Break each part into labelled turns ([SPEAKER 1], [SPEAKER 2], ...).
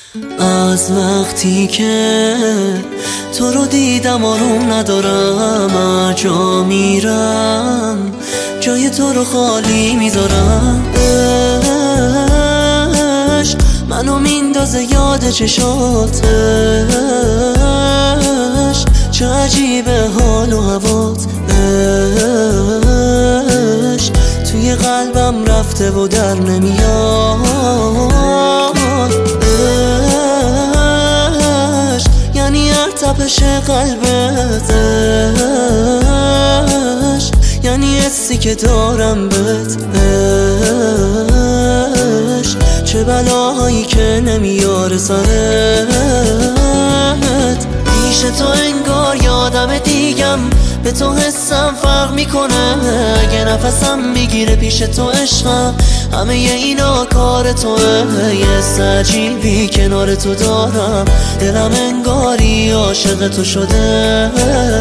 [SPEAKER 1] از وقتی که تو رو دیدم آروم ندارم، هر جا میرم جای تو رو خالی میذارم. عشق منو میندازه یاد چشاتش، چه عجیبه حال و هوات. عشق توی قلبم رفته و در نمیاد. عشق یعنی هر تپش قلبت، عشق یعنی حسی که دارم بهت. عشق چه بلاهایی که نمیاره سرت. پیش تو انگار یادم دیگم، به تو حسم فرق میکنه. اگه نفسم میگیره پیش تو عشقم، همه اینا کار توه. یه حس عجیبی کنار تو دارم، دلم انگاری عاشق تو شده.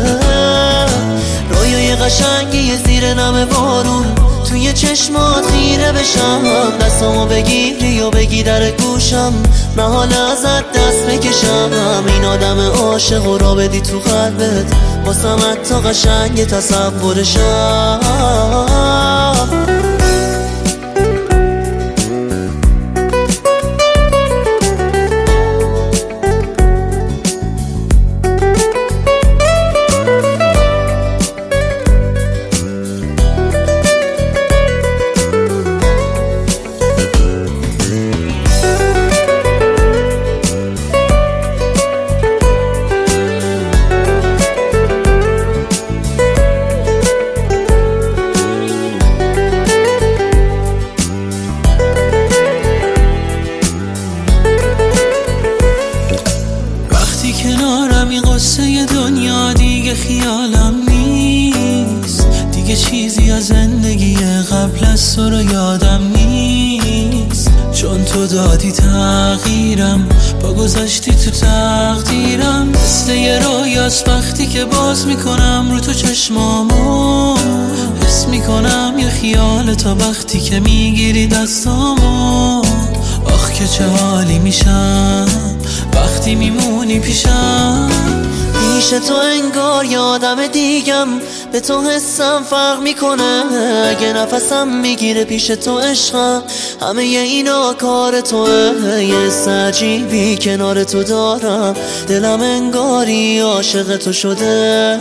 [SPEAKER 1] رویای قشنگی زیر نم بارون، توی چشمات خیره بشم. دستامو بگیری و بگی در گوشم، من حال ازت دست بکشم. این آدم عاشق و را بدی تو قلبت، واسم حتی قشنگ تصورشم.
[SPEAKER 2] کنارم این قصه دنیا دیگه خیالم نیست، دیگه چیزی از زندگی قبل از تو رو یادم نیست. چون تو دادی تغییرم، با گذشتی تو تقدیرم. مثل یه رویاست وقتی که باز میکنم رو تو چشمامو، حس میکنم یه خیال تا وقتی که میگیری دستامو. آخ که چه حالی میشم وقتی میمونی پیشم.
[SPEAKER 1] پیش تو انگار یادم دیگم، به تو حسم فرق میکنه. اگه نفسم میگیره پیش تو عشقم، همه اینا کار توه. یه حس عجیبی کنار تو دارم، دلم انگاری عاشق تو شده.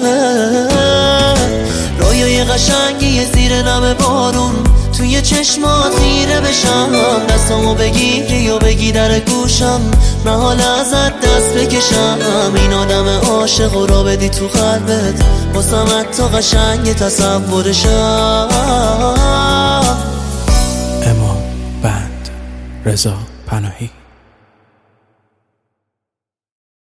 [SPEAKER 1] رویای قشنگی زیر نم بارون، توی چشمات خیره بشم. دستامو بگیری و بگی در گوشم، من حال ازت دست بکشم. این آدم عاشق و را بدی تو قلبت، واسم حتی قشنگ تصورشم.
[SPEAKER 3] امام بند رضا پناهی.